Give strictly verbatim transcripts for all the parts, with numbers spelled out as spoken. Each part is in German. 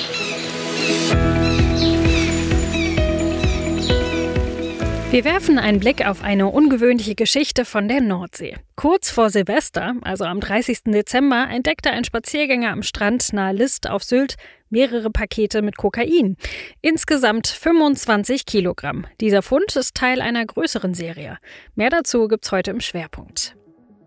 Wir werfen einen Blick auf eine ungewöhnliche Geschichte von der Nordsee. Kurz vor Silvester, also am dreißigsten Dezember, entdeckte ein Spaziergänger am Strand nahe List auf Sylt mehrere Pakete mit Kokain. Insgesamt fünfundzwanzig Kilogramm. Dieser Fund ist Teil einer größeren Serie. Mehr dazu gibt's heute im Schwerpunkt.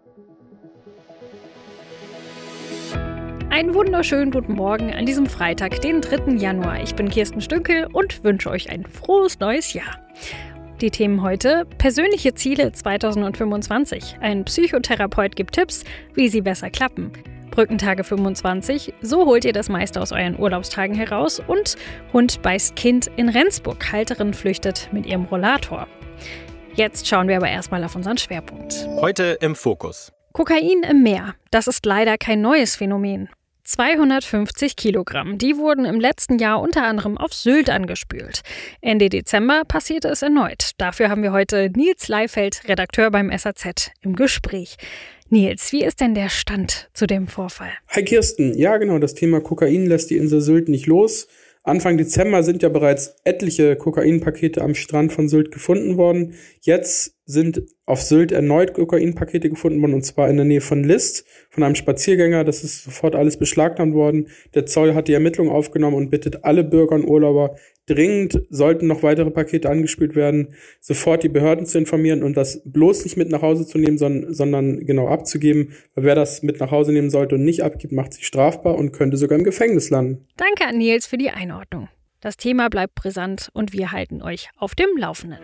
Einen wunderschönen guten Morgen an diesem Freitag, den dritten Januar. Ich bin Kirsten Stünkel und wünsche euch ein frohes neues Jahr. Die Themen heute: persönliche Ziele zweitausendfünfundzwanzig. Ein Psychotherapeut gibt Tipps, wie sie besser klappen. Brückentage fünfundzwanzig. So holt ihr das meiste aus euren Urlaubstagen heraus. Und Hund beißt Kind in Rendsburg. Halterin flüchtet mit ihrem Rollator. Jetzt schauen wir aber erstmal auf unseren Schwerpunkt. Heute im Fokus. Kokain im Meer. Das ist leider kein neues Phänomen. zweihundertfünfzig Kilogramm. Die wurden im letzten Jahr unter anderem auf Sylt angespült. Ende Dezember passierte es erneut. Dafür haben wir heute Nils Leifeld, Redakteur beim S A Z, im Gespräch. Nils, wie ist denn der Stand zu dem Vorfall? Hi Kirsten, ja genau, das Thema Kokain lässt die Insel Sylt nicht los. Anfang Dezember sind ja bereits etliche Kokainpakete am Strand von Sylt gefunden worden. Jetzt sind auf Sylt erneut Kokainpakete gefunden worden, und zwar in der Nähe von List, von einem Spaziergänger. Das ist sofort alles beschlagnahmt worden. Der Zoll hat die Ermittlungen aufgenommen und bittet alle Bürger und Urlauber dringend, sollten noch weitere Pakete angespült werden, sofort die Behörden zu informieren und das bloß nicht mit nach Hause zu nehmen, sondern, sondern genau abzugeben. Weil wer das mit nach Hause nehmen sollte und nicht abgibt, macht sich strafbar und könnte sogar im Gefängnis landen. Danke an Nils für die Einordnung. Das Thema bleibt brisant und wir halten euch auf dem Laufenden.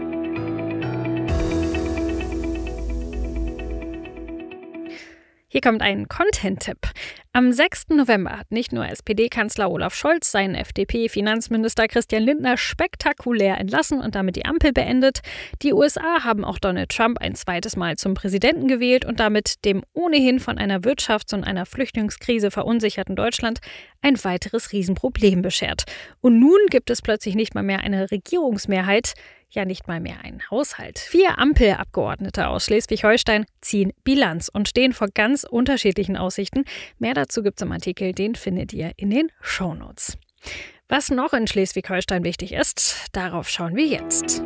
Hier kommt ein Content-Tipp. Am sechsten November hat nicht nur S P D-Kanzler Olaf Scholz seinen F D P-Finanzminister Christian Lindner spektakulär entlassen und damit die Ampel beendet. Die U S A haben auch Donald Trump ein zweites Mal zum Präsidenten gewählt und damit dem ohnehin von einer Wirtschafts- und einer Flüchtlingskrise verunsicherten Deutschland ein weiteres Riesenproblem beschert. Und nun gibt es plötzlich nicht mal mehr eine Regierungsmehrheit, ja nicht mal mehr einen Haushalt. Vier Ampelabgeordnete aus Schleswig-Holstein ziehen Bilanz und stehen vor ganz unterschiedlichen Aussichten. Mehr dazu gibt's im Artikel, den findet ihr in den Shownotes. Was noch in Schleswig-Holstein wichtig ist, darauf schauen wir jetzt.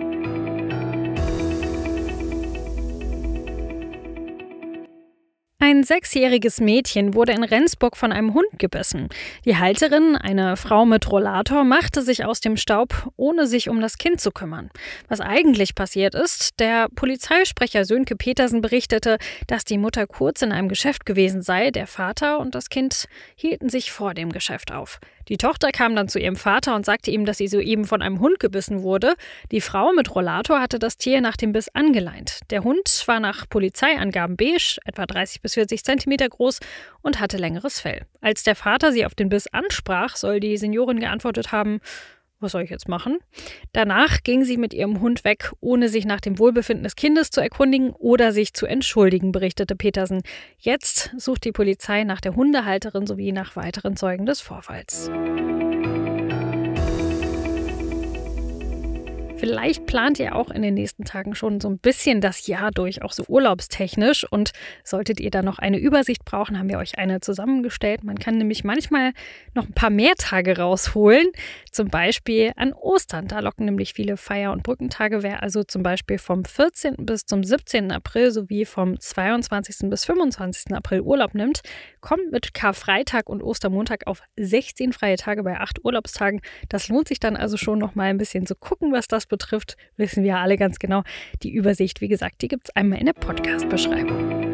Ein sechsjähriges Mädchen wurde in Rendsburg von einem Hund gebissen. Die Halterin, eine Frau mit Rollator, machte sich aus dem Staub, ohne sich um das Kind zu kümmern. Was eigentlich passiert ist: der Polizeisprecher Sönke Petersen berichtete, dass die Mutter kurz in einem Geschäft gewesen sei. Der Vater und das Kind hielten sich vor dem Geschäft auf. Die Tochter kam dann zu ihrem Vater und sagte ihm, dass sie soeben von einem Hund gebissen wurde. Die Frau mit Rollator hatte das Tier nach dem Biss angeleint. Der Hund war nach Polizeiangaben beige, etwa dreißig bis vierzig Zentimeter groß und hatte längeres Fell. Als der Vater sie auf den Biss ansprach, soll die Seniorin geantwortet haben: Was soll ich jetzt machen? Danach ging sie mit ihrem Hund weg, ohne sich nach dem Wohlbefinden des Kindes zu erkundigen oder sich zu entschuldigen, berichtete Petersen. Jetzt sucht die Polizei nach der Hundehalterin sowie nach weiteren Zeugen des Vorfalls. Vielleicht plant ihr auch in den nächsten Tagen schon so ein bisschen das Jahr durch, auch so urlaubstechnisch. Und solltet ihr da noch eine Übersicht brauchen, haben wir euch eine zusammengestellt. Man kann nämlich manchmal noch ein paar mehr Tage rausholen. Zum Beispiel an Ostern. Da locken nämlich viele Feier- und Brückentage. Wer also zum Beispiel vom vierzehnten bis zum siebzehnten April sowie vom zweiundzwanzigsten bis fünfundzwanzigsten April Urlaub nimmt, kommt mit Karfreitag und Ostermontag auf sechzehn freie Tage bei acht Urlaubstagen. Das lohnt sich dann also schon noch mal ein bisschen zu gucken, was das betrifft, wissen wir alle ganz genau. Die Übersicht, wie gesagt, die gibt es einmal in der Podcast-Beschreibung.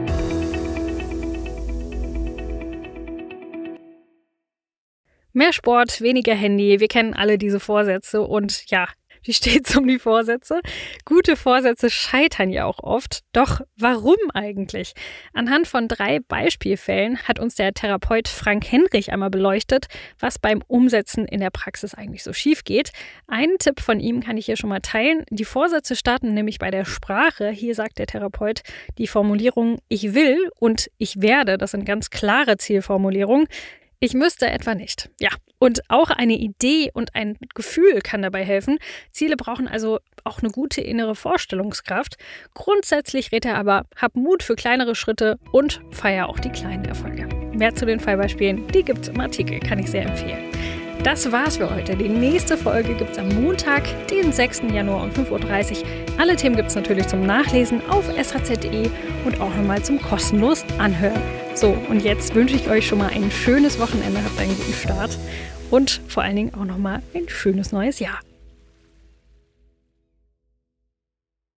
Mehr Sport, weniger Handy. Wir kennen alle diese Vorsätze und ja, wie steht's um die Vorsätze? Gute Vorsätze scheitern ja auch oft. Doch warum eigentlich? Anhand von drei Beispielfällen hat uns der Therapeut Frank Henrich einmal beleuchtet, was beim Umsetzen in der Praxis eigentlich so schief geht. Einen Tipp von ihm kann ich hier schon mal teilen. Die Vorsätze starten nämlich bei der Sprache. Hier sagt der Therapeut die Formulierung „ich will“ und „ich werde“. Das sind ganz klare Zielformulierungen. Ich müsste etwa nicht. Ja, und auch eine Idee und ein Gefühl kann dabei helfen. Ziele brauchen also auch eine gute innere Vorstellungskraft. Grundsätzlich rät er aber, hab Mut für kleinere Schritte und feier auch die kleinen Erfolge. Mehr zu den Fallbeispielen, die gibt's im Artikel, kann ich sehr empfehlen. Das war's für heute. Die nächste Folge gibt's am Montag, den sechsten Januar um fünf Uhr dreißig. Alle Themen gibt's natürlich zum Nachlesen auf s h z punkt d e und auch nochmal zum kostenlos Anhören. So, und jetzt wünsche ich euch schon mal ein schönes Wochenende, habt einen guten Start und vor allen Dingen auch nochmal ein schönes neues Jahr.